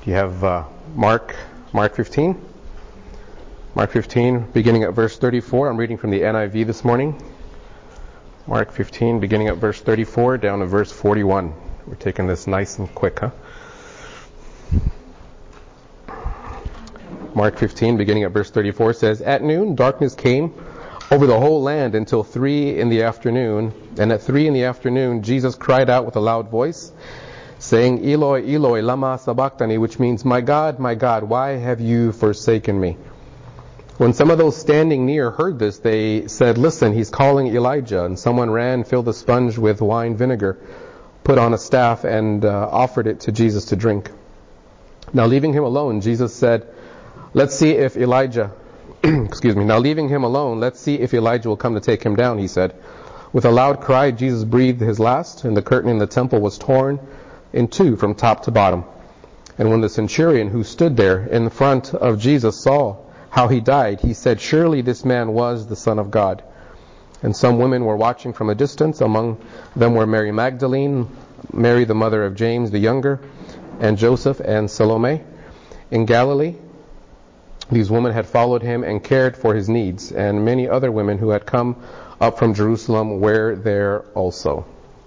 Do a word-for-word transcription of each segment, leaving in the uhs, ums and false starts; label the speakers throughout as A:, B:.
A: You have uh, Mark, Mark fifteen. Mark fifteen, beginning at verse thirty-four. I'm reading from the N I V this morning. Mark fifteen, beginning at verse thirty-four, down to verse forty-one. We're taking this nice and quick, huh? Mark fifteen, beginning at verse thirty-four, says, "At noon, darkness came over the whole land until three in the afternoon. And at three in the afternoon, Jesus cried out with a loud voice, saying, 'Eloi, Eloi, lama sabachthani,' which means, 'My God, my God, why have you forsaken me?' When some of those standing near heard this, they said, 'Listen, he's calling Elijah.' And someone ran, filled a sponge with wine vinegar, put on a staff, and uh, offered it to Jesus to drink. Now leaving him alone, Jesus said, 'Let's see if Elijah, excuse me, now leaving him alone, let's see if Elijah will come to take him down,' he said. With a loud cry, Jesus breathed his last, and the curtain in the temple was torn in two from top to bottom. And when the centurion who stood there in front of Jesus saw how he died, he said, 'Surely this man was the Son of God.' And some women were watching from a distance. Among them were Mary Magdalene, Mary the mother of James the younger, and Joseph and Salome. In Galilee, these women had followed him and cared for his needs, and many other women who had come up from Jerusalem were there also."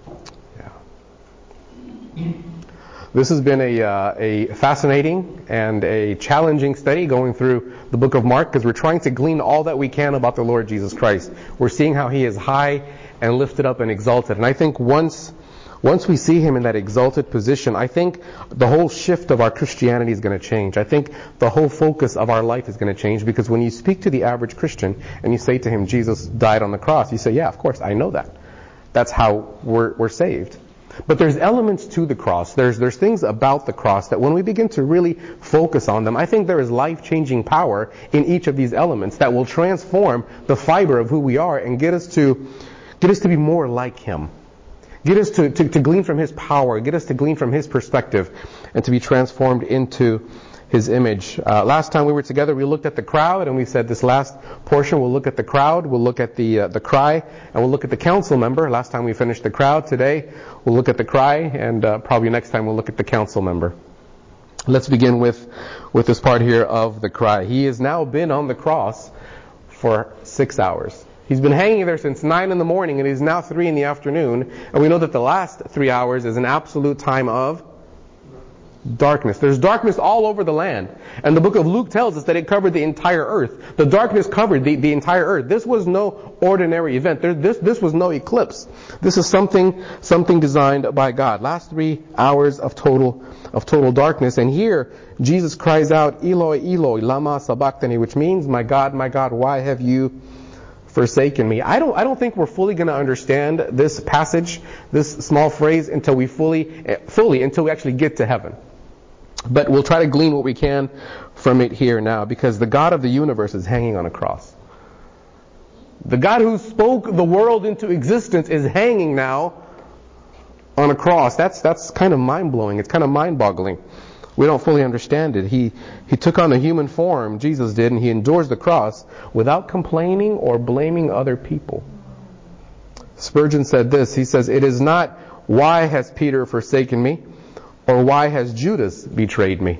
A: Yeah. This has been a, uh, a fascinating and a challenging study going through the book of Mark, because we're trying to glean all that we can about the Lord Jesus Christ. We're seeing how he is high and lifted up and exalted. And I think once once we see him in that exalted position, I think the whole shift of our Christianity is going to change. I think the whole focus of our life is going to change, because when you speak to the average Christian and you say to him, Jesus died on the cross, you say, yeah, of course, I know that. That's how we're, we're saved. But there's elements to the cross. There's there's things about the cross that when we begin to really focus on them, I think there is life-changing power in each of these elements that will transform the fiber of who we are and get us to get us to be more like him. Get us to, to, to glean from his power, get us to glean from his perspective, and to be transformed into his image. Uh, last time we were together, we looked at the crowd, and we said this last portion, we'll look at the crowd, we'll look at the uh, the cry, and we'll look at the council member. Last time we finished the crowd. Today, we'll look at the cry, and uh, probably next time we'll look at the council member. Let's begin with, with this part here of the cry. He has now been on the cross for six hours. He's been hanging there since nine in the morning, and it is now three in the afternoon. And we know that the last three hours is an absolute time of darkness. There's darkness all over the land. And the book of Luke tells us that it covered the entire earth. The darkness covered the, the entire earth. This was no ordinary event. There, this, this was no eclipse. This is something, something designed by God. Last three hours of total, of total darkness. And here, Jesus cries out, "Eloi, Eloi, lama sabachthani," which means, "My God, my God, why have you forsaken me?" I don't I don't think we're fully going to understand this passage, this small phrase, until we fully fully until we actually get to heaven. But we'll try to glean what we can from it here now, because the God of the universe is hanging on a cross. The God who spoke the world into existence is hanging now on a cross. That's that's kind of mind-blowing. It's kind of mind-boggling. We don't fully understand it. He he took on a human form, Jesus did, and he endures the cross without complaining or blaming other people. Spurgeon said this. He says, "It is not, 'Why has Peter forsaken me?' or 'Why has Judas betrayed me?'"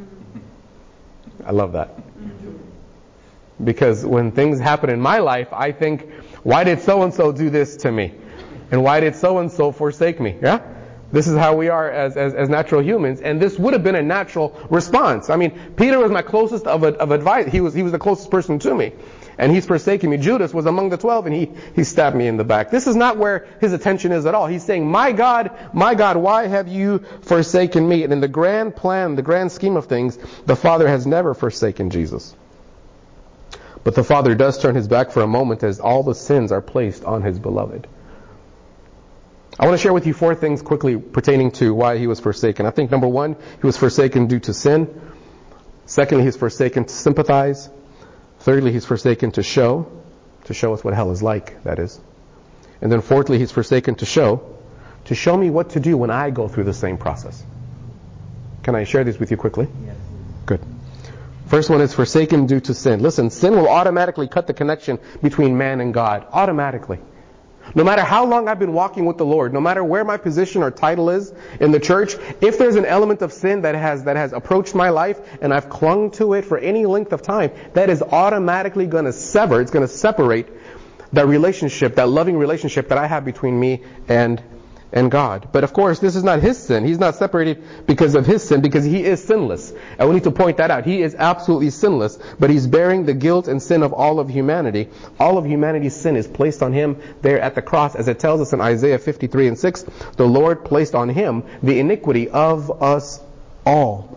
A: I love that. Because when things happen in my life, I think, why did so-and-so do this to me? And why did so-and-so forsake me? Yeah? This is how we are as, as, as natural humans, and this would have been a natural response. I mean, Peter was my closest of, of advice. He was, he was the closest person to me. And he's forsaken me. Judas was among the twelve, and he, he stabbed me in the back. This is not where his attention is at all. He's saying, "My God, my God, why have you forsaken me?" And in the grand plan, the grand scheme of things, the Father has never forsaken Jesus. But the Father does turn his back for a moment as all the sins are placed on his beloved. I want to share with you four things quickly pertaining to why he was forsaken. I think number one, he was forsaken due to sin. Secondly, he's forsaken to sympathize. Thirdly, he's forsaken to show, to show us what hell is like, that is. And then fourthly, he's forsaken to show, to show me what to do when I go through the same process. Can I share these with you quickly?
B: Yes.
A: Good. First one is forsaken due to sin. Listen, sin will automatically cut the connection between man and God. Automatically. No matter how long I've been walking with the Lord, no matter where my position or title is in the church, if there's an element of sin that has that has approached my life and I've clung to it for any length of time, that is automatically going to sever, it's going to separate that relationship, that loving relationship that I have between me and and God. But of course, this is not his sin. He's not separated because of his sin, because he is sinless. And we need to point that out. He is absolutely sinless, but he's bearing the guilt and sin of all of humanity. All of humanity's sin is placed on him there at the cross, as it tells us in Isaiah fifty-three and six, the Lord placed on him the iniquity of us all.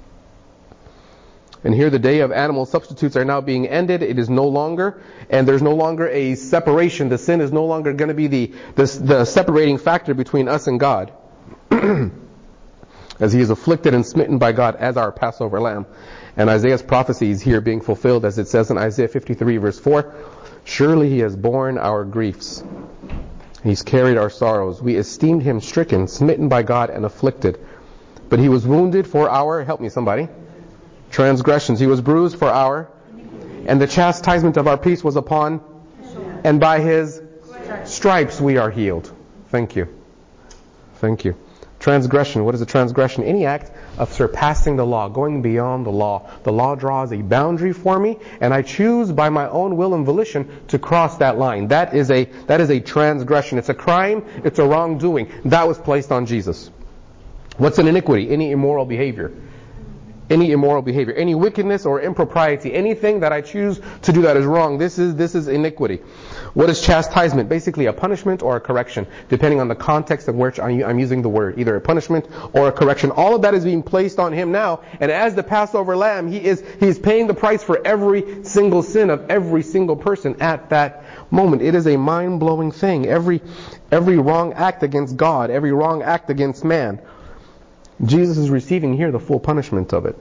A: And here the day of animal substitutes are now being ended. It is no longer, and there's no longer a separation. The sin is no longer going to be the, the, the separating factor between us and God. As he is afflicted and smitten by God as our Passover lamb. And Isaiah's prophecy is here being fulfilled, as it says in Isaiah fifty-three verse four, surely he has borne our griefs. He's carried our sorrows. We esteemed him stricken, smitten by God, and afflicted. But he was wounded for our, help me somebody, transgressions. He was bruised for our, and the chastisement of our peace was upon, and by his stripes we are healed. Thank you. Thank you. Transgression. What is a transgression? Any act of surpassing the law, going beyond the law. The law draws a boundary for me, and I choose by my own will and volition to cross that line. That is a that is a transgression. It's a crime. It's a wrongdoing. That was placed on Jesus. What's an iniquity? Any immoral behavior. Any immoral behavior, any wickedness or impropriety, anything that I choose to do that is wrong. This is this is iniquity. What is chastisement? Basically a punishment or a correction, depending on the context in which I'm using the word. Either a punishment or a correction. All of that is being placed on him now. And as the Passover lamb, he is he is paying the price for every single sin of every single person at that moment. It is a mind-blowing thing. Every every wrong act against God, every wrong act against man, Jesus is receiving here the full punishment of it.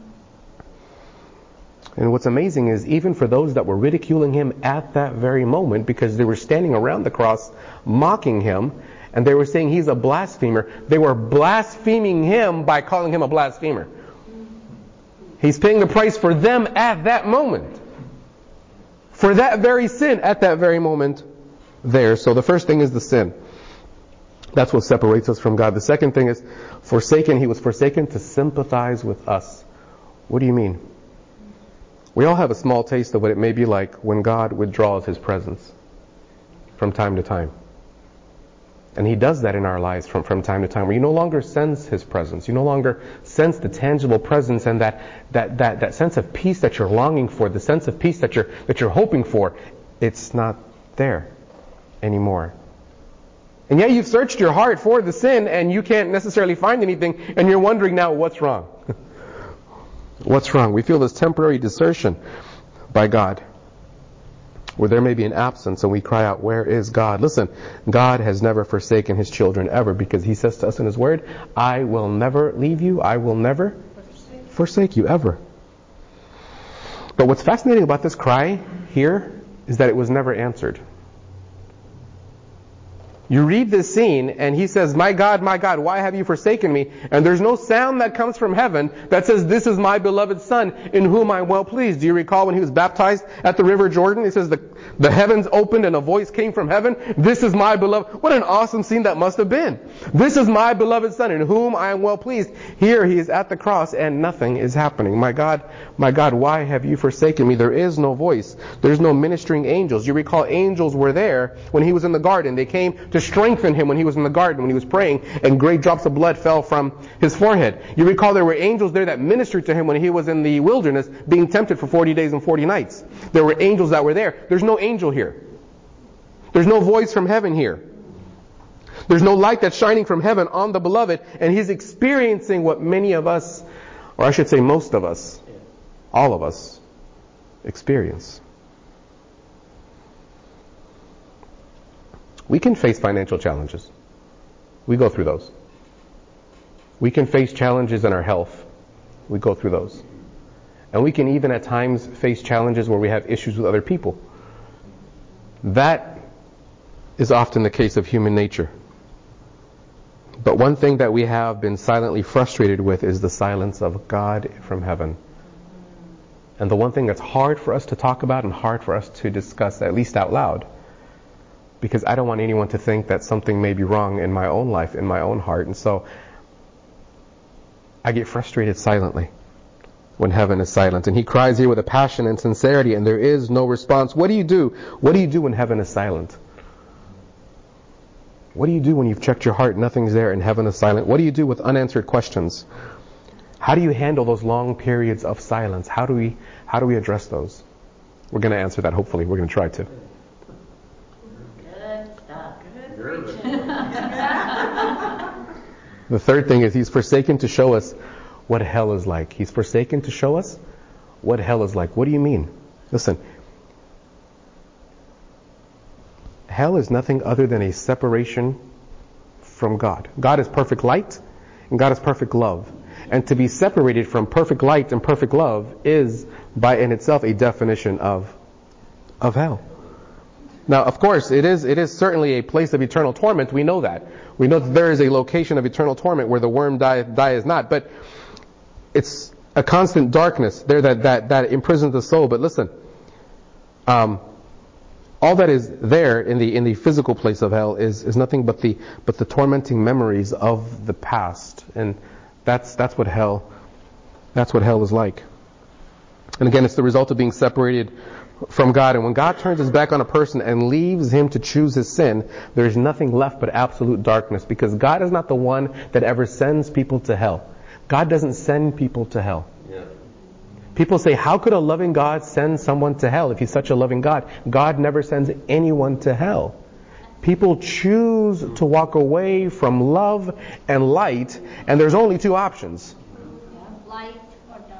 A: And what's amazing is even for those that were ridiculing him at that very moment, because they were standing around the cross mocking him, and they were saying he's a blasphemer, they were blaspheming him by calling him a blasphemer. He's paying the price for them at that moment. For that very sin at that very moment there. So the first thing is the sin. That's what separates us from God. The second thing is forsaken. He was forsaken to sympathize with us. What do you mean? We all have a small taste of what it may be like when God withdraws his presence from time to time. And he does that in our lives from, from time to time, where you no longer sense his presence. You no longer sense the tangible presence and that, that, that, that sense of peace that you're longing for, the sense of peace that you're, that you're hoping for. It's not there anymore. And yet you've searched your heart for the sin and you can't necessarily find anything, and you're wondering now what's wrong. What's wrong? We feel this temporary desertion by God, where there may be an absence, and we cry out, where is God? Listen, God has never forsaken his children ever, because he says to us in his word, I will never leave you, I will never forsake you ever. But what's fascinating about this cry here is that it was never answered. You read this scene and he says, my God, my God, why have you forsaken me? And there's no sound that comes from heaven that says, this is my beloved son in whom I'm well pleased. Do you recall when he was baptized at the river Jordan? It says the, the heavens opened and a voice came from heaven. This is my beloved. What an awesome scene that must have been. This is my beloved son in whom I am well pleased. Here he is at the cross and nothing is happening. My God, my God, why have you forsaken me? There is no voice. There's no ministering angels. You recall angels were there when he was in the garden. They came to strengthen him when he was in the garden, when he was praying, and great drops of blood fell from his forehead. You recall there were angels there that ministered to him when he was in the wilderness being tempted for forty days and forty nights. There were angels that were there. There's no angel here. There's no voice from heaven here. There's no light that's shining from heaven on the beloved, and he's experiencing what many of us, or I should say most of us, all of us, experience. We can face financial challenges. We go through those. We can face challenges in our health. We go through those. And we can even at times face challenges where we have issues with other people. That is often the case of human nature. But one thing that we have been silently frustrated with is the silence of God from heaven. And the one thing that's hard for us to talk about and hard for us to discuss, at least out loud, because I don't want anyone to think that something may be wrong in my own life, in my own heart. And so I get frustrated silently when heaven is silent. And he cries here with a passion and sincerity, and there is no response. What do you do? What do you do when heaven is silent? What do you do when you've checked your heart, nothing's there, and heaven is silent? What do you do with unanswered questions? How do you handle those long periods of silence? How do we how do we address those? We're going to answer that, hopefully. We're going to try to.
B: Good stuff. Good preaching.
A: The third thing is he's forsaken to show us what hell is like. He's forsaken to show us what hell is like. What do you mean? Listen. Hell is nothing other than a separation from God. God is perfect light and God is perfect love. And to be separated from perfect light and perfect love is by in itself a definition of of hell. Now, of course, it is it is certainly a place of eternal torment. We know that. We know that there is a location of eternal torment where the worm die, die is not. But it's a constant darkness there that, that, that imprisons the soul. But listen, um, all that is there in the in the physical place of hell is, is nothing but the but the tormenting memories of the past. And that's that's what hell that's what hell is like. And again, it's the result of being separated from God. And when God turns his back on a person and leaves him to choose his sin, there's nothing left but absolute darkness, because God is not the one that ever sends people to hell. God doesn't send people to hell. Yeah. People say, how could a loving God send someone to hell if he's such a loving God? God never sends anyone to hell. People choose to walk away from love and light, and there's only two options.
B: Light or darkness.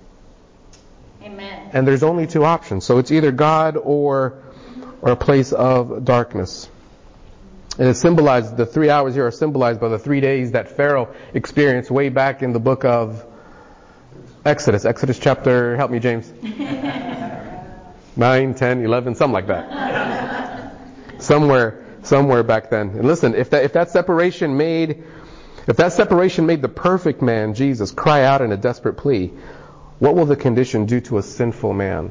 B: Amen.
A: And there's only two options. So it's either God or or a place of darkness. And it's symbolized, the three hours here are symbolized by the three days that Pharaoh experienced way back in the book of Exodus. Exodus chapter, help me, James. nine, ten, eleven, something like that. Somewhere, somewhere back then. And listen, if that if that separation made if that separation made the perfect man, Jesus, cry out in a desperate plea, what will the condition do to a sinful man?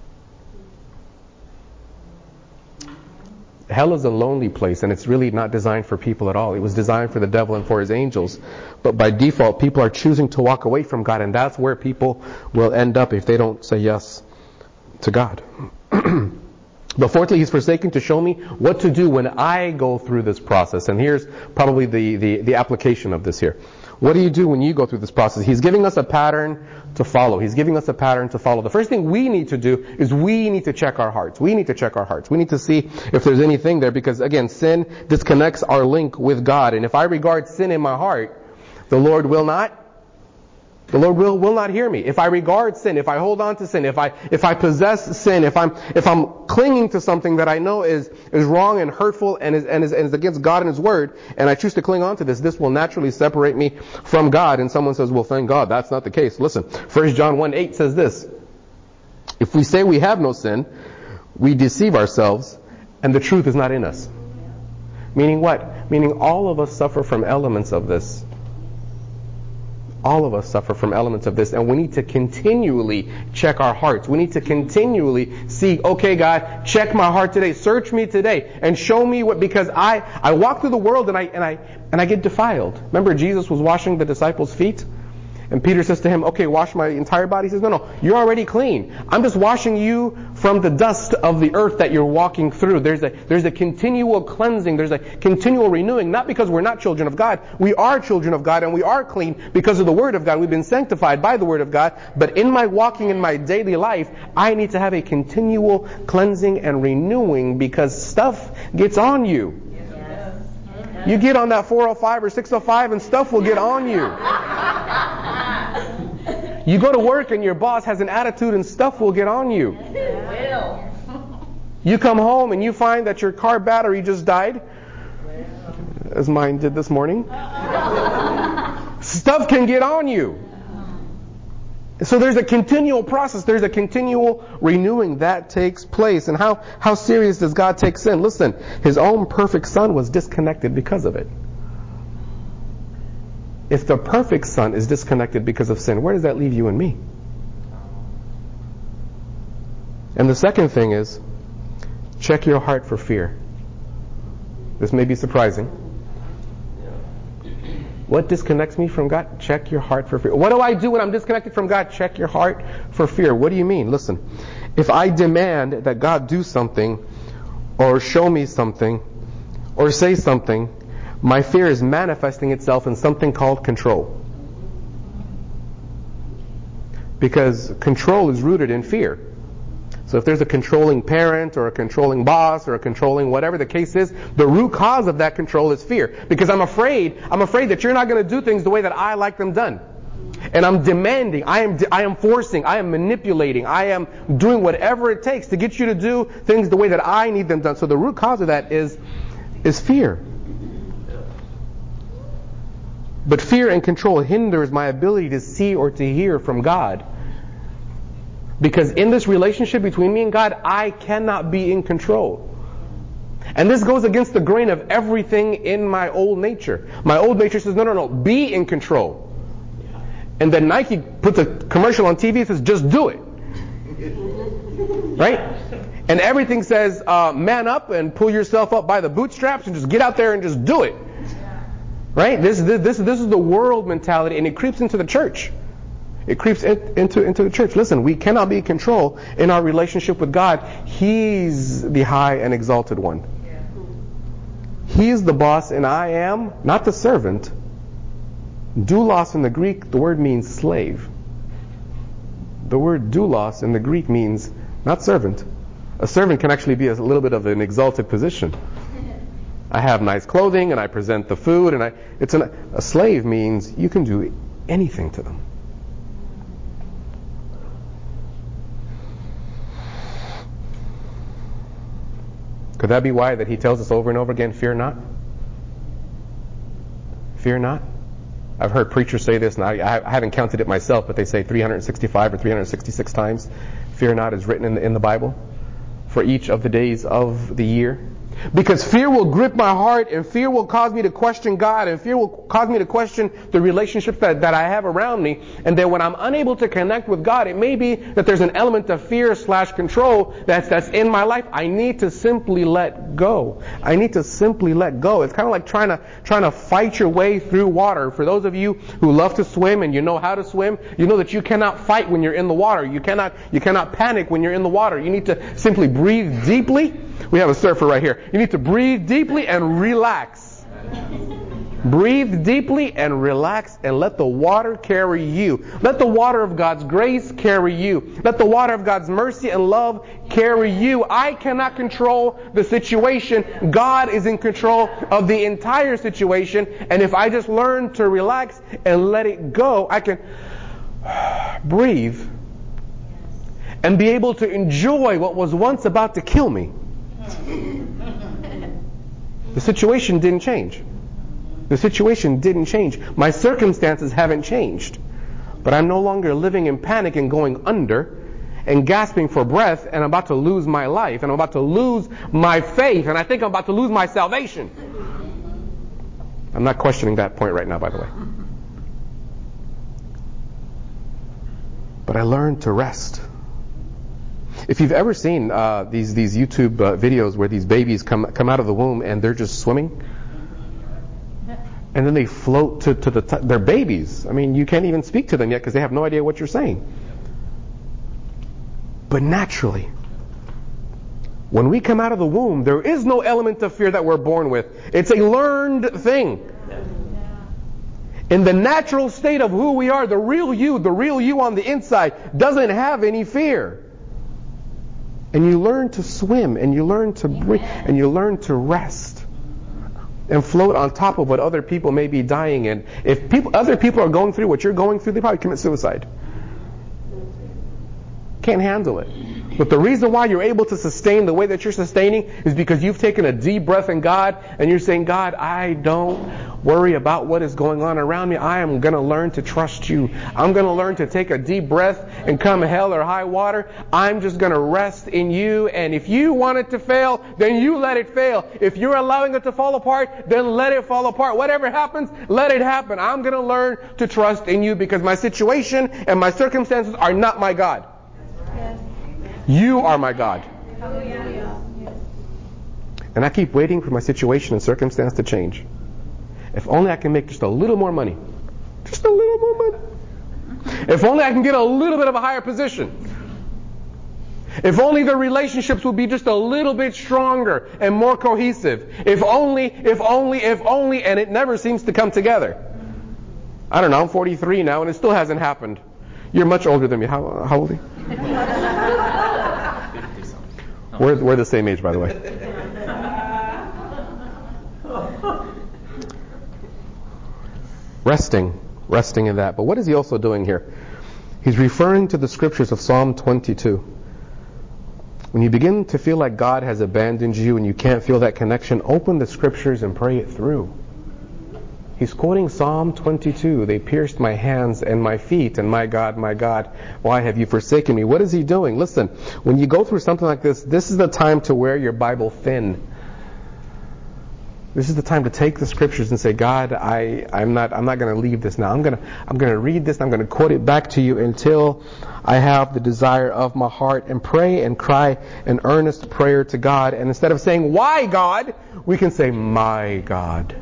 A: Hell is a lonely place, and it's really not designed for people at all. It was designed for the devil and for his angels. But by default, people are choosing to walk away from God, and that's where people will end up if they don't say yes to God. But fourthly, he's forsaken to show me what to do when I go through this process. And here's probably the, the, the application of this here. What do you do when you go through this process? He's giving us a pattern to follow. He's giving us a pattern to follow. The first thing we need to do is we need to check our hearts. We need to check our hearts. We need to see if there's anything there, because again, sin disconnects our link with God. And if I regard sin in my heart, the Lord will not The Lord will, will not hear me. If I regard sin, if I hold on to sin, if I if I possess sin, if I'm if I'm clinging to something that I know is is wrong and hurtful and is and is, and is against God and His Word, and I choose to cling on to this, this will naturally separate me from God. And someone says, well, thank God, that's not the case. Listen, First John one eight says this: if we say we have no sin, we deceive ourselves, and the truth is not in us. Meaning what? Meaning all of us suffer from elements of this. All of us suffer from elements of this, and we need to continually check our hearts. We need to continually see, okay, God, check my heart today. Search me today and show me what, because I, I walk through the world and I, and I, and I get defiled. Remember, Jesus was washing the disciples' feet? And Peter says to him, okay, wash my entire body. He says, no, no, you're already clean. I'm just washing you from the dust of the earth that you're walking through. There's a, there's a continual cleansing. There's a continual renewing, not because we're not children of God. We are children of God, and we are clean because of the Word of God. We've been sanctified by the Word of God. But in my walking in my daily life, I need to have a continual cleansing and renewing, because stuff gets on you. You get on that four oh five or six oh five and stuff will get on you. You go to work and your boss has an attitude and stuff will get on you. You come home and you find that your car battery just died, as mine did this morning. Stuff can get on you. So there's a continual process. There's a continual renewing that takes place. And how, how serious does God take sin? Listen, His own perfect Son was disconnected because of it. If the perfect Son is disconnected because of sin, where does that leave you and me? And the second thing is, check your heart for fear. This may be surprising. What disconnects me from God? Check your heart for fear. What do I do when I'm disconnected from God? Check your heart for fear. What do you mean? Listen, if I demand that God do something or show me something or say something, my fear is manifesting itself in something called control. Because control is rooted in fear. So if there's a controlling parent or a controlling boss or a controlling whatever the case is, the root cause of that control is fear. Because I'm afraid, I'm afraid that you're not going to do things the way that I like them done. And I'm demanding, I am I am forcing, I am manipulating, I am doing whatever it takes to get you to do things the way that I need them done. So the root cause of that is is fear. But fear and control hinders my ability to see or to hear from God. Because in this relationship between me and God, I cannot be in control. And this goes against the grain of everything in my old nature. My old nature says, no, no, no, be in control. And then Nike puts a commercial on T V and says, just do it. Right? And everything says, uh, man up and pull yourself up by the bootstraps and just get out there and just do it. Right? This, this, this, this is the world mentality, and it creeps into the church. It creeps in, into, into the church. Listen, we cannot be in control in our relationship with God. He's the high and exalted one. He's the boss and I am not the servant. Doulos in the Greek, the word means slave. The word doulos in the Greek means not servant. A servant can actually be a little bit of an exalted position. I have nice clothing and I present the food, and I it's an, a slave means you can do anything to them. Could that be why that he tells us over and over again, fear not? Fear not? I've heard preachers say this, and I, I haven't counted it myself, but they say three hundred sixty-five or three hundred sixty-six times fear not is written in the, in the Bible for each of the days of the year. Because fear will grip my heart, and fear will cause me to question God, and fear will cause me to question the relationships that, that I have around me. And then when I'm unable to connect with God, it may be that there's an element of fear slash control that's, that's in my life. I need to simply let go. I need to simply let go. It's kind of like trying to, trying to fight your way through water. For those of you who love to swim and you know how to swim, you know that you cannot fight when you're in the water. You cannot, you cannot panic when you're in the water. You need to simply breathe deeply. We have a surfer right here. You need to breathe deeply and relax. Breathe deeply and relax and let the water carry you. Let the water of God's grace carry you. Let the water of God's mercy and love carry you. I cannot control the situation. God is in control of the entire situation. And if I just learn to relax and let it go, I can breathe and be able to enjoy what was once about to kill me. The situation didn't change. The situation didn't change. My circumstances haven't changed. But I'm no longer living in panic and going under and gasping for breath, and I'm about to lose my life, and I'm about to lose my faith, and I think I'm about to lose my salvation. I'm not questioning that point right now, by the way. But I learned to rest. If you've ever seen uh, these these YouTube uh, videos where these babies come come out of the womb and they're just swimming, and then they float to to the t- they're babies. I mean, you can't even speak to them yet because they have no idea what you're saying. But naturally, when we come out of the womb, there is no element of fear that we're born with. It's a learned thing. In the natural state of who we are, the real you, the real you on the inside, doesn't have any fear. And you learn to swim, and you learn to breathe, and you learn to rest and float on top of what other people may be dying in. If people, other people are going through what you're going through, they probably commit suicide. Can't handle it. But the reason why you're able to sustain the way that you're sustaining is because you've taken a deep breath in God, and you're saying, God, I don't worry about what is going on around me. I am going to learn to trust you. I'm going to learn to take a deep breath, and come hell or high water, I'm just going to rest in you. And if you want it to fail, then you let it fail. If you're allowing it to fall apart, then let it fall apart. Whatever happens, let it happen. I'm going to learn to trust in you because my situation and my circumstances are not my God. You are my God. And I keep waiting for my situation and circumstance to change. If only I can make just a little more money. Just a little more money. If only I can get a little bit of a higher position. If only the relationships would be just a little bit stronger and more cohesive. If only, if only, if only, and it never seems to come together. I don't know, I'm forty-three now and it still hasn't happened. You're much older than me. How, how old are you? We're, we're the same age, by the way. Resting, resting in that. But what is he also doing here? He's referring to the scriptures of Psalm twenty-two. When you begin to feel like God has abandoned you and you can't feel that connection, open the scriptures and pray it through. He's quoting Psalm twenty-two. They pierced my hands and my feet, and my God, my God, why have you forsaken me? What is he doing? Listen, when you go through something like this, this is the time to wear your Bible thin. This is the time to take the scriptures and say, God, I, I'm not I'm not going to leave this now. I'm going to I'm going to read this. I'm going to quote it back to you until I have the desire of my heart, and pray and cry an earnest prayer to God. And instead of saying, why God, we can say, my God.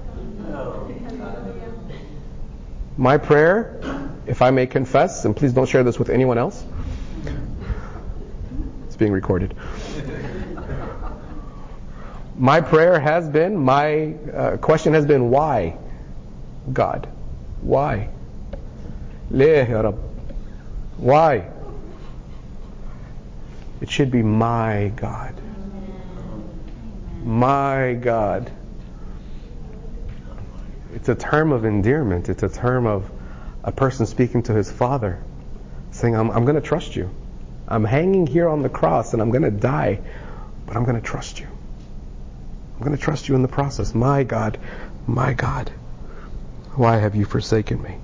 A: My prayer, if I may confess, and please don't share this with anyone else. It's being recorded. My prayer has been, my uh, question has been, why, God? Why? Leh ya Rab. Why? It should be my God. My God. It's a term of endearment. It's a term of a person speaking to his Father, saying, I'm, I'm going to trust you. I'm hanging here on the cross and I'm going to die, but I'm going to trust you. I'm going to trust you in the process. My God, my God, why have you forsaken me?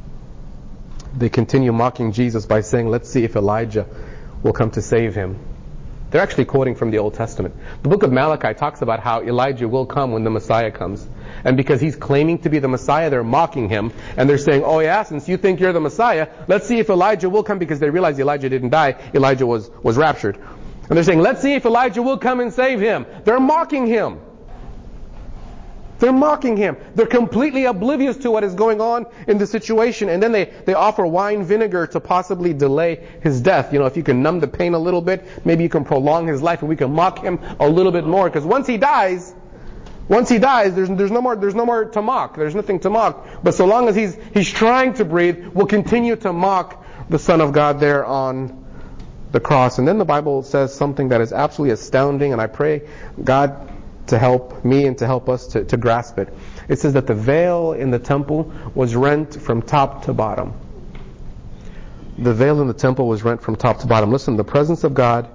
A: They continue mocking Jesus by saying, let's see if Elijah will come to save him. They're actually quoting from the Old Testament. The book of Malachi talks about how Elijah will come when the Messiah comes. And because he's claiming to be the Messiah, they're mocking him. And they're saying, oh yeah, since you think you're the Messiah, let's see if Elijah will come, because they realize Elijah didn't die. Elijah was, was raptured. And they're saying, let's see if Elijah will come and save him. They're mocking him. They're mocking him. They're completely oblivious to what is going on in the situation. And then they, they offer wine vinegar to possibly delay his death. You know, if you can numb the pain a little bit, maybe you can prolong his life and we can mock him a little bit more. Because once he dies, once he dies, there's, there's no more, there's no more to mock. There's nothing to mock. But so long as he's, he's trying to breathe, we'll continue to mock the Son of God there on the cross. And then the Bible says something that is absolutely astounding, and I pray God to help me and to help us to, to grasp it. It says that the veil in the temple was rent from top to bottom. The veil in the temple was rent from top to bottom. Listen, the presence of God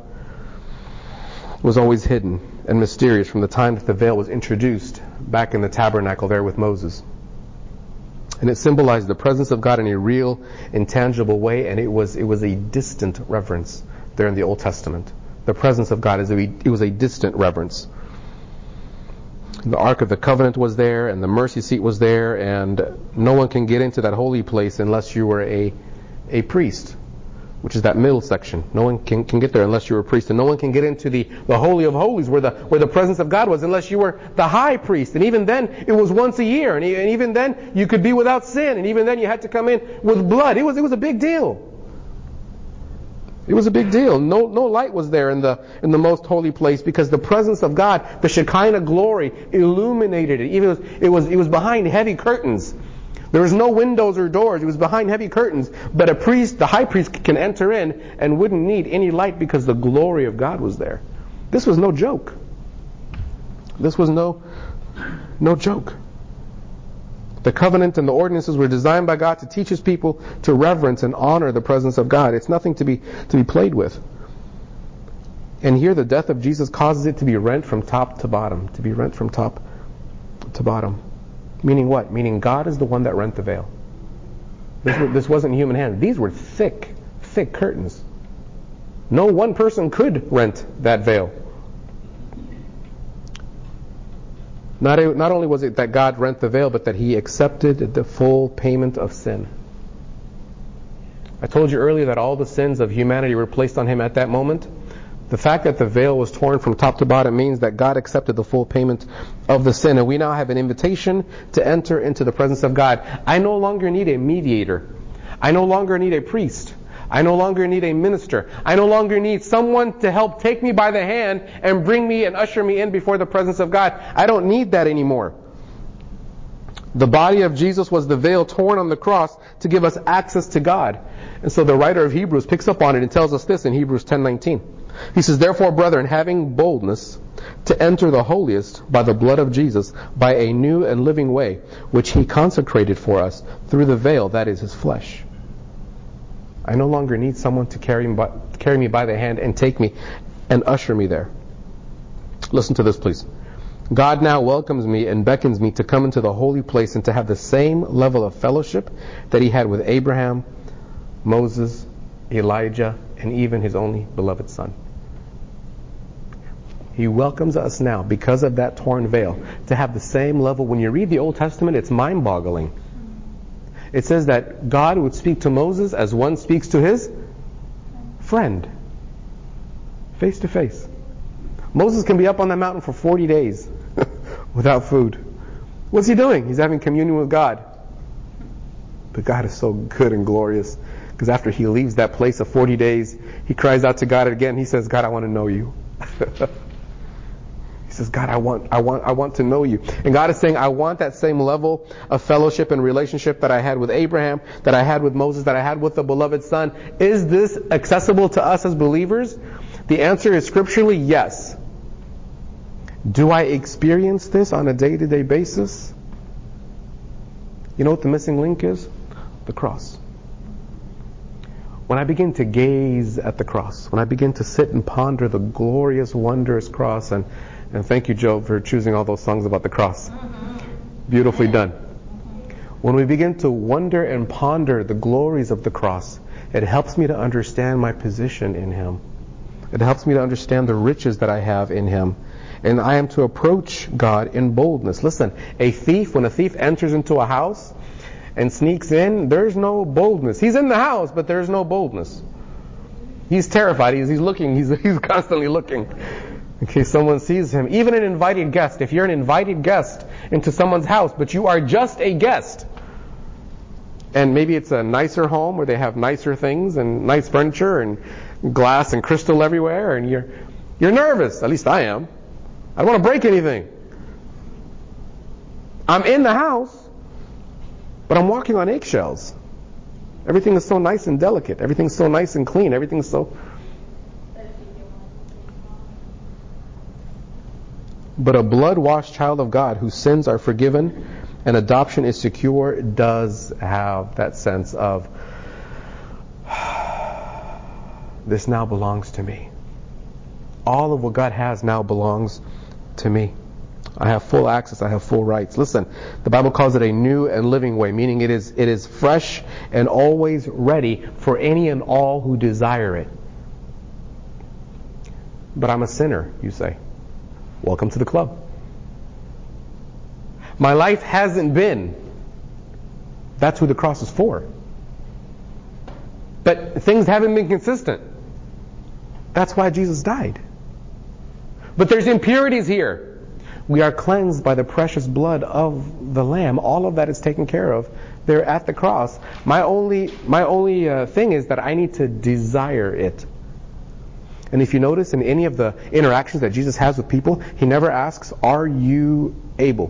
A: was always hidden and mysterious from the time that the veil was introduced back in the tabernacle there with Moses. And it symbolized the presence of God in a real, intangible way, and it was it was a distant reverence there in the Old Testament. The presence of God is a, it was a distant reverence. The Ark of the Covenant was there, and the mercy seat was there, and no one can get into that holy place unless you were a a priest, which is that middle section. No one can, can get there unless you were a priest, and no one can get into the, the Holy of Holies where the where the presence of God was unless you were the high priest. And even then, it was once a year, and, and even then, you could be without sin, and even then, you had to come in with blood. It was it was a big deal. It was a big deal. No, no light was there in the in the most holy place, because the presence of God, the Shekinah glory, illuminated it. Even it was it was, it was behind heavy curtains. There was no windows or doors. It was behind heavy curtains. But a priest, the high priest, can enter in and wouldn't need any light because the glory of God was there. This was no joke. This was no no joke. The covenant and the ordinances were designed by God to teach His people to reverence and honor the presence of God. It's nothing to be to be played with. And here the death of Jesus causes it to be rent from top to bottom. To be rent from top to bottom. Meaning what? Meaning God is the one that rent the veil. This, this wasn't human hand. These were thick, thick curtains. No one person could rent that veil. Not, a, not only was it that God rent the veil, but that He accepted the full payment of sin. I told you earlier that all the sins of humanity were placed on Him at that moment. The fact that the veil was torn from top to bottom means that God accepted the full payment of the sin, and we now have an invitation to enter into the presence of God. I no longer need a mediator. I no longer need a priest. I no longer need a minister. I no longer need someone to help take me by the hand and bring me and usher me in before the presence of God. I don't need that anymore. The body of Jesus was the veil torn on the cross to give us access to God. And so the writer of Hebrews picks up on it and tells us this in Hebrews ten nineteen. He says, "Therefore, brethren, having boldness to enter the holiest by the blood of Jesus, by a new and living way, which he consecrated for us through the veil, that is his flesh." I no longer need someone to carry me by, carry me by the hand and take me and usher me there. Listen to this, please. God now welcomes me and beckons me to come into the holy place and to have the same level of fellowship that he had with Abraham, Moses, Elijah, and even his only beloved son. He welcomes us now, because of that torn veil, to have the same level. When you read the Old Testament, it's mind-boggling. It says that God would speak to Moses as one speaks to his friend, face to face. Moses can be up on that mountain for forty days without food. What's he doing? He's having communion with God. But God is so good and glorious, because after he leaves that place of forty days, he cries out to God again. He says, "God, I want to know you." He says, "God, I want, I want, I want to know you." And God is saying, I want that same level of fellowship and relationship that I had with Abraham, that I had with Moses, that I had with the beloved son. Is this accessible to us as believers? The answer is scripturally yes. Do I experience this on a day-to-day basis? You know what the missing link is? The cross. When I begin to gaze at the cross, when I begin to sit and ponder the glorious, wondrous cross, and, and thank you, Joe, for choosing all those songs about the cross. Beautifully done. When we begin to wonder and ponder the glories of the cross, it helps me to understand my position in Him. It helps me to understand the riches that I have in Him. And I am to approach God in boldness. Listen, a thief, when a thief enters into a house and sneaks in, there's no boldness. He's in the house, but there's no boldness. He's terrified. He's, he's looking. He's, he's constantly looking in case someone sees him. Even an invited guest. If you're an invited guest into someone's house, but you are just a guest, and maybe it's a nicer home where they have nicer things and nice furniture and glass and crystal everywhere, and you're you're nervous. At least I am. I don't want to break anything. I'm in the house, but I'm walking on eggshells. Everything is so nice and delicate. Everything's so nice and clean. Everything's so... But a blood-washed child of God whose sins are forgiven and adoption is secure does have that sense of, this now belongs to me. All of what God has now belongs to me. I have full access. I have full rights. Listen, the Bible calls it a new and living way, meaning it is it is fresh and always ready for any and all who desire it. But I'm a sinner, you say. Welcome to the club. My life hasn't been. That's who the cross is for. But things haven't been consistent. That's why Jesus died. But there's impurities here. We are cleansed by the precious blood of the Lamb. All of that is taken care of there at the cross. My only my only uh, thing is that I need to desire it. And if you notice in any of the interactions that Jesus has with people, He never asks, "Are you able?"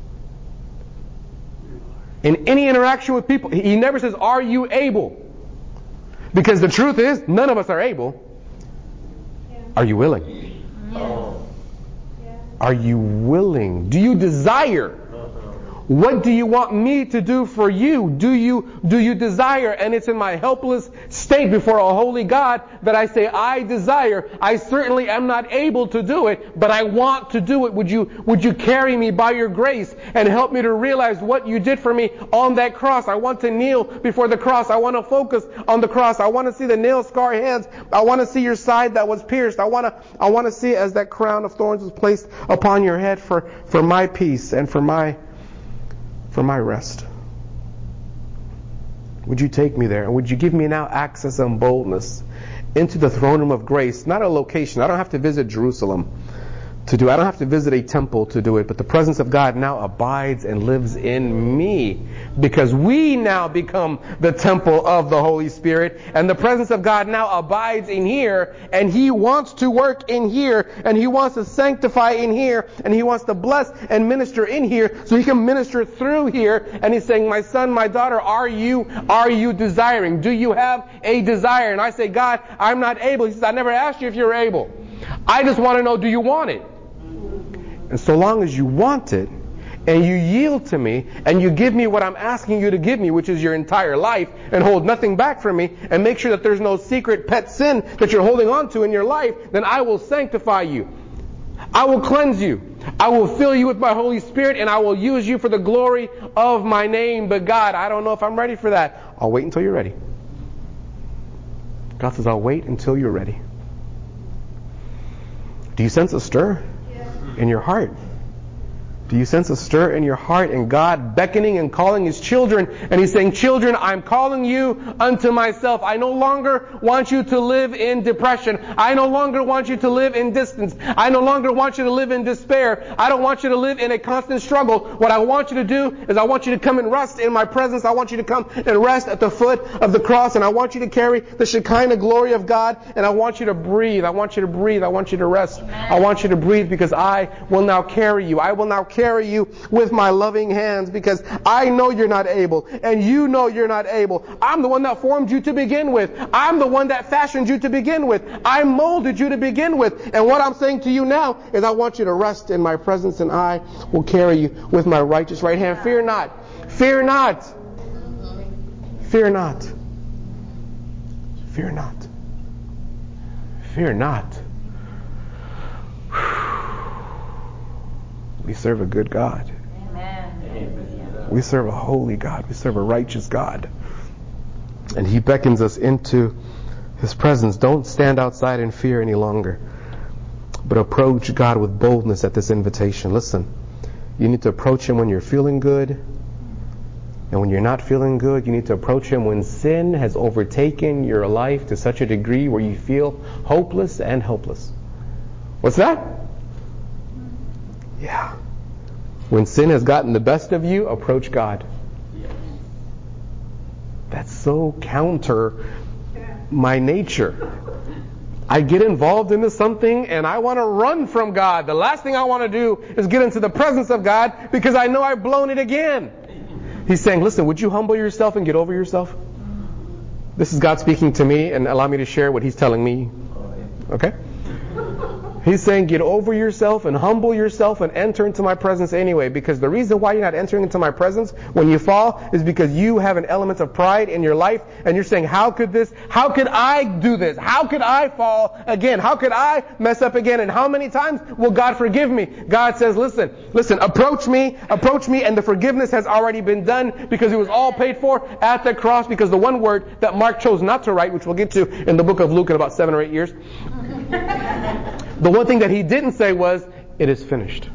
A: In any interaction with people, He never says, "Are you able?" Because the truth is, none of us are able.
B: Yeah.
A: Are you willing?
B: Yeah.
A: Are you willing? Do you desire? What do you want me to do for you? Do you do you desire? And it's in my helpless state before a holy God that I say, I desire. I certainly am not able to do it, but I want to do it. Would you would you carry me by your grace and help me to realize what you did for me on that cross? I want to kneel before the cross. I want to focus on the cross. I want to see the nail-scarred hands. I want to see your side that was pierced. I want to I want to see as that crown of thorns was placed upon your head for, for my peace and for my for my rest. Would you take me there? And would you give me now access and boldness into the throne room of grace? Not a location. I don't have to visit Jerusalem to do it. I don't have to visit a temple to do it. But the presence of God now abides and lives in me, because we now become the temple of the Holy Spirit. And the presence of God now abides in here. And He wants to work in here. And He wants to sanctify in here. And He wants to bless and minister in here, so He can minister through here. And He's saying, my son, my daughter, are you, are you desiring? Do you have a desire? And I say, God, I'm not able. He says, I never asked you if you're able. I just want to know, do you want it? And so long as you want it, and you yield to me, and you give me what I'm asking you to give me, which is your entire life, and hold nothing back from me, and make sure that there's no secret pet sin that you're holding on to in your life, then I will sanctify you. I will cleanse you. I will fill you with my Holy Spirit, and I will use you for the glory of my name. But God, I don't know if I'm ready for that. I'll wait until you're ready. God says, I'll wait until you're ready. Do you sense a stir in your heart? Do you sense a stir in your heart, and God beckoning and calling His children, and He's saying, children, I'm calling you unto myself. I no longer want you to live in depression. I no longer want you to live in distance. I no longer want you to live in despair. I don't want you to live in a constant struggle. What I want you to do is I want you to come and rest in my presence. I want you to come and rest at the foot of the cross, and I want you to carry the Shekinah glory of God, and I want you to breathe. I want you to breathe. I want you to rest. I want you to breathe, because I will now carry you. I will now carry you with my loving hands, because I know you're not able, and you know you're not able. I'm the one that formed you to begin with. I'm the one that fashioned you to begin with. I molded you to begin with. And what I'm saying to you now is I want you to rest in my presence, and I will carry you with my righteous right hand. Fear not. Fear not. Fear not. Fear not. Fear not. We serve a good God. Amen. We serve a holy God. We serve a righteous God. And He beckons us into His presence. Don't stand outside in fear any longer, but approach God with boldness at this invitation. Listen, you need to approach Him when you're feeling good. And when you're not feeling good, you need to approach Him when sin has overtaken your life to such a degree where you feel hopeless and helpless. What's that? Yeah. When sin has gotten the best of you, approach God. That's so counter my nature. I get involved into something and I want to run from God. The last thing I want to do is get into the presence of God, because I know I've blown it again. He's saying, listen, would you humble yourself and get over yourself? This is God speaking to me, and allow me to share what He's telling me. Okay? He's saying, get over yourself and humble yourself and enter into my presence anyway. Because the reason why you're not entering into my presence when you fall is because you have an element of pride in your life. And you're saying, how could this, how could I do this? How could I fall again? How could I mess up again? And how many times will God forgive me? God says, listen, listen, approach me, approach me, and the forgiveness has already been done, because it was all paid for at the cross. Because the one word that Mark chose not to write, which we'll get to in the book of Luke in about seven or eight years, the one thing that he didn't say was, it is finished.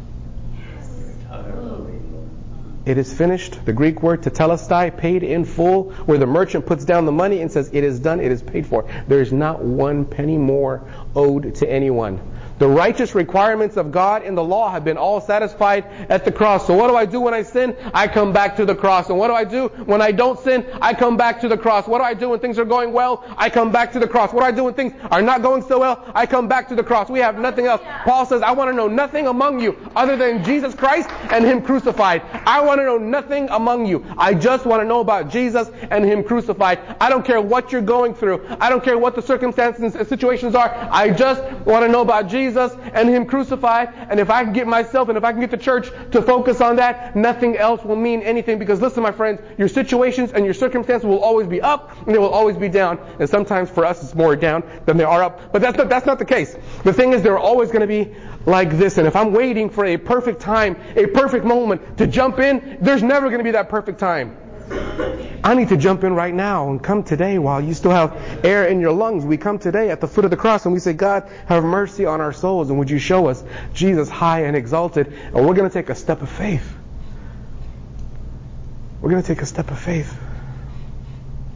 A: It is finished. The Greek word tetelestai, paid in full, where the merchant puts down the money and says, it is done, it is paid for. There is not one penny more owed to anyone. The righteous requirements of God in the law have been all satisfied at the cross. So what do I do when I sin? I come back to the cross. And what do I do when I don't sin? I come back to the cross. What do I do when things are going well? I come back to the cross. What do I do when things are not going so well? I come back to the cross. We have nothing else. Paul says, I want to know nothing among you other than Jesus Christ and Him crucified. I want to know nothing among you. I just want to know about Jesus and Him crucified. I don't care what you're going through. I don't care what the circumstances and situations are. I just want to know about Jesus and Him crucified. And if I can get myself and if I can get the church to focus on that, nothing else will mean anything. Because listen, my friends, your situations and your circumstances will always be up and they will always be down. And sometimes for us it's more down than they are up. But that's not, that's not the case. The thing is, they're always going to be like this. And if I'm waiting for a perfect time, a perfect moment to jump in, there's never going to be that perfect time. I need to jump in right now and come today while you still have air in your lungs. We come today at the foot of the cross and we say, God, have mercy on our souls, and would you show us Jesus high and exalted? And we're going to take a step of faith. We're going to take a step of faith.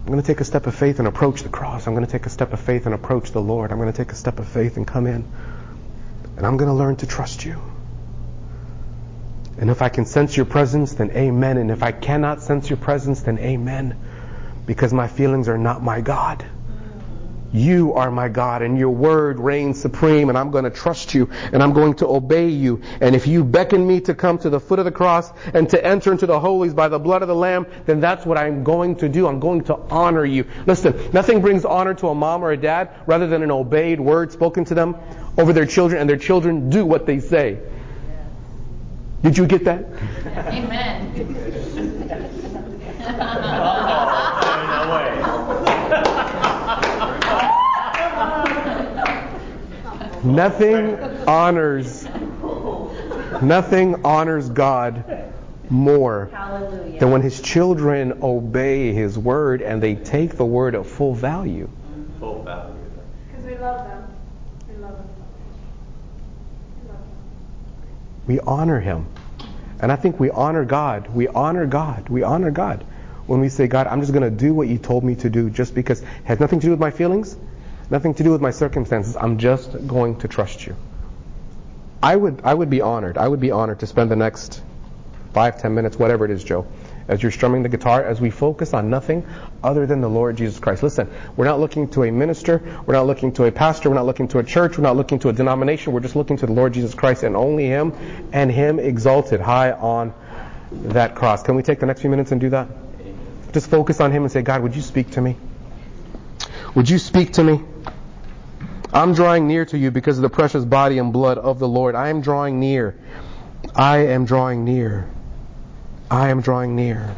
A: I'm going to take a step of faith and approach the cross. I'm going to take a step of faith and approach the Lord. I'm going to take a step of faith and come in. And I'm going to learn to trust you. And if I can sense your presence, then amen. And if I cannot sense your presence, then amen. Because my feelings are not my God. You are my God, and your word reigns supreme, and I'm going to trust you, and I'm going to obey you. And if you beckon me to come to the foot of the cross and to enter into the holies by the blood of the Lamb, then that's what I'm going to do. I'm going to honor you. Listen, nothing brings honor to a mom or a dad rather than an obeyed word spoken to them over their children, and their children do what they say. Did you get that?
B: Amen.
C: No way.
A: Nothing honors, nothing honors God more
B: Hallelujah.
A: than when His children obey His word and they take the word at full value.
C: Full value.
B: Because we love them. We love them. We love them.
A: We honor Him. And I think we honor God. We honor God. We honor God. When we say, God, I'm just going to do what you told me to do just because it has nothing to do with my feelings, nothing to do with my circumstances. I'm just going to trust you. I would I would be honored. I would be honored to spend the next five, ten minutes, whatever it is, Joe, as you're strumming the guitar, as we focus on nothing other than the Lord Jesus Christ. Listen, we're not looking to a minister, we're not looking to a pastor, we're not looking to a church, we're not looking to a denomination, we're just looking to the Lord Jesus Christ and only Him, and Him exalted high on that cross. Can we take the next few minutes and do that? Just focus on Him and say, God, would you speak to me? Would you speak to me? I'm drawing near to you because of the precious body and blood of the Lord. I am drawing near. I am drawing near. I am drawing near.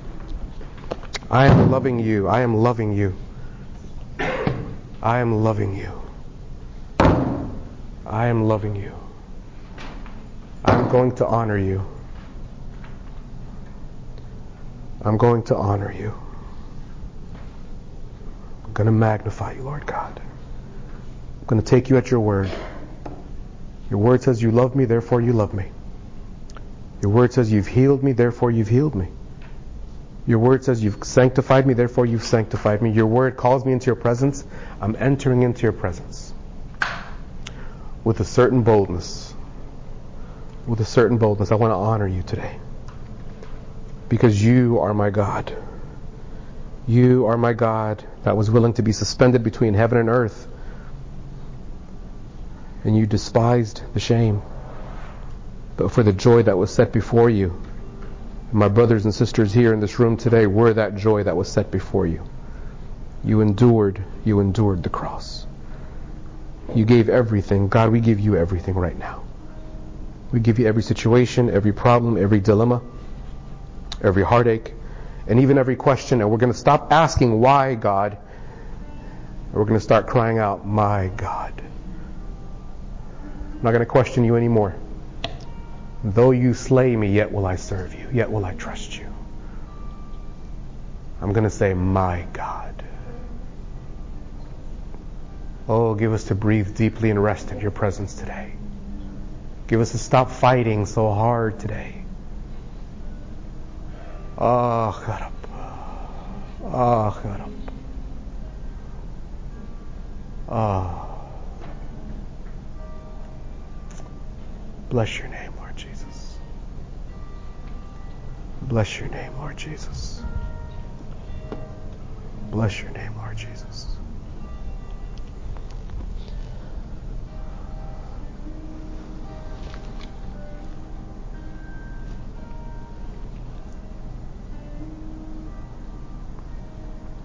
A: I am loving you. I am loving you. I am loving you. I am loving you. I'm going to honor you. I'm going to honor you. I'm going to magnify you, Lord God. I'm going to take you at your word. Your word says you love me, therefore you love me. Your word says you've healed me, therefore you've healed me. Your word says you've sanctified me, therefore you've sanctified me. Your word calls me into your presence. I'm entering into your presence with a certain boldness. With a certain boldness. I want to honor you today because you are my God. You are my God that was willing to be suspended between heaven and earth. And you despised the shame, but for the joy that was set before you. And my brothers and sisters here in this room today were that joy that was set before you. You endured, you endured the cross. You gave everything. God, we give you everything right now. We give you every situation, every problem, every dilemma, every heartache, and even every question. And we're going to stop asking why, God, and we're going to start crying out, my God. I'm not going to question you anymore. Though you slay me, yet will I serve you. Yet will I trust you. I'm going to say, my God. Oh, give us to breathe deeply and rest in your presence today. Give us to stop fighting so hard today. Oh, God. Oh, God. Oh. Bless your name, Lord Jesus. Bless your name, Lord Jesus. Bless your name, Lord Jesus.